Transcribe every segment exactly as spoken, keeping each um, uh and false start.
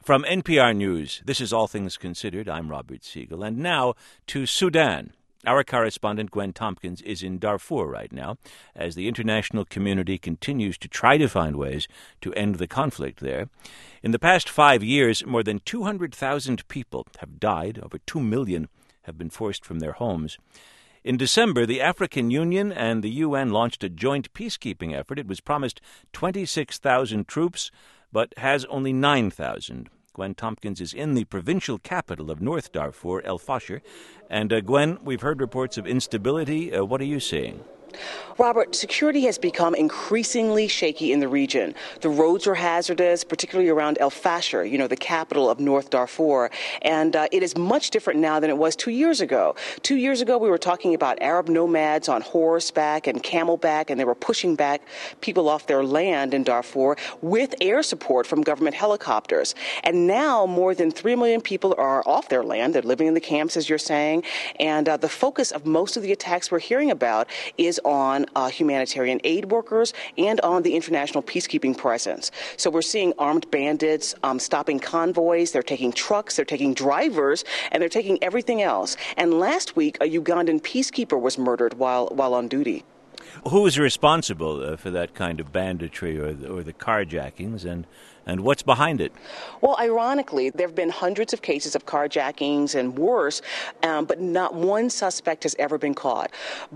From N P R News, this is All Things Considered. I'm Robert Siegel. And now to Sudan. Our correspondent Gwen Tompkins is in Darfur right now as the international community continues to try to find ways to end the conflict there. In the past five years, more than two hundred thousand people have died. Over two million have been forced from their homes. In December, the African Union and the U N launched a joint peacekeeping effort. It was promised twenty-six thousand troops, but has only nine thousand. Gwen Tompkins is in the provincial capital of North Darfur, El Fasher. And, uh, Gwen, we've heard reports of instability. Uh, what are you seeing? Robert, security has become increasingly shaky in the region. The roads are hazardous, particularly around El Fasher, you know, the capital of North Darfur. And uh, it is much different now than it was two years ago. Two years ago, we were talking about Arab nomads on horseback and camelback, and they were pushing back people off their land in Darfur with air support from government helicopters. And now more than three million people are off their land. They're living in the camps, as you're saying. And uh, the focus of most of the attacks we're hearing about is on uh, humanitarian aid workers and on the international peacekeeping presence. So we're seeing armed bandits um, stopping convoys. They're taking trucks, they're taking drivers, and they're taking everything else. And last week, a Ugandan peacekeeper was murdered while while on duty. Who is responsible uh, for that kind of banditry or the, or the carjackings, and, and what's behind it? Well, ironically, there have been hundreds of cases of carjackings and worse, um, but not one suspect has ever been caught.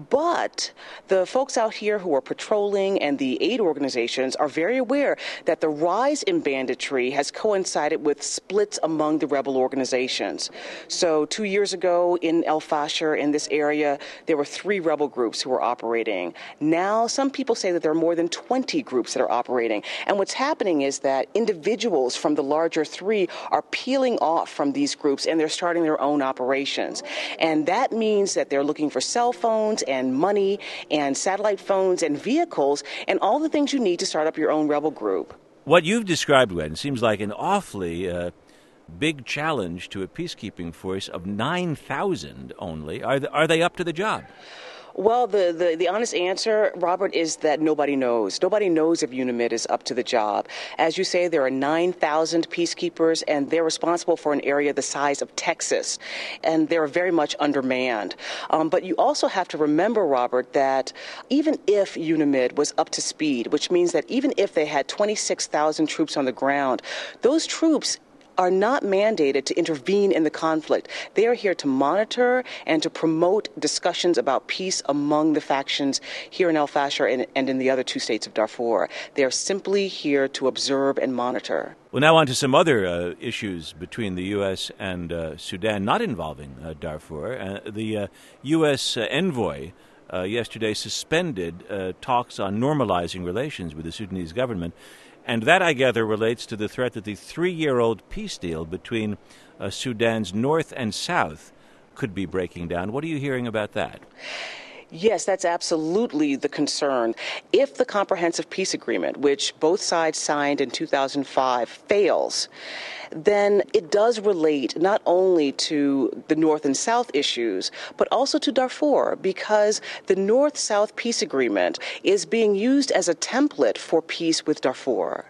But the folks out here who are patrolling and the aid organizations are very aware that the rise in banditry has coincided with splits among the rebel organizations. So two years ago in El Fasher, in this area, there were three rebel groups who were operating. Now, some people say that there are more than twenty groups that are operating. And what's happening is that individuals from the larger three are peeling off from these groups and they're starting their own operations. And that means that they're looking for cell phones and money and satellite phones and vehicles and all the things you need to start up your own rebel group. What you've described, Gwen, seems like an awfully uh, big challenge to a peacekeeping force of nine thousand only. Are, the, are they up to the job? Well, the, the, the honest answer, Robert, is that nobody knows. Nobody knows if UNAMID is up to the job. As you say, there are nine thousand peacekeepers, and they're responsible for an area the size of Texas, and they're very much undermanned. Um, but you also have to remember, Robert, that even if UNAMID was up to speed, which means that even if they had twenty-six thousand troops on the ground, those troops are not mandated to intervene in the conflict. They are here to monitor and to promote discussions about peace among the factions here in El Fasher and, and in the other two states of Darfur. They are simply here to observe and monitor. Well, now on to some other uh, issues between the U S and uh, Sudan, not involving uh, Darfur. Uh, the uh, U S uh, envoy uh, yesterday suspended uh, talks on normalizing relations with the Sudanese government. And that, I gather, relates to the threat that the three-year-old peace deal between uh, Sudan's north and south could be breaking down. What are you hearing about that? Yes, that's absolutely the concern. If the comprehensive peace agreement, which both sides signed in two thousand five, fails, then it does relate not only to the North and South issues, but also to Darfur, because the North-South peace agreement is being used as a template for peace with Darfur.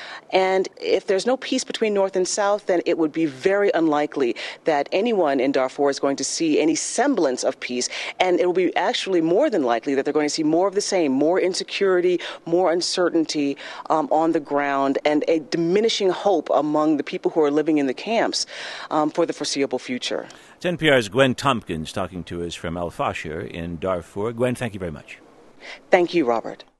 And if there's no peace between North and South, then it would be very unlikely that anyone in Darfur is going to see any semblance of peace. And it will be actually more than likely that they're going to see more of the same, more insecurity, more uncertainty um, on the ground, and a diminishing hope among the people who are living in the camps um, for the foreseeable future. It's N P R's Gwen Tompkins talking to us from El Fasher in Darfur. Gwen, thank you very much. Thank you, Robert.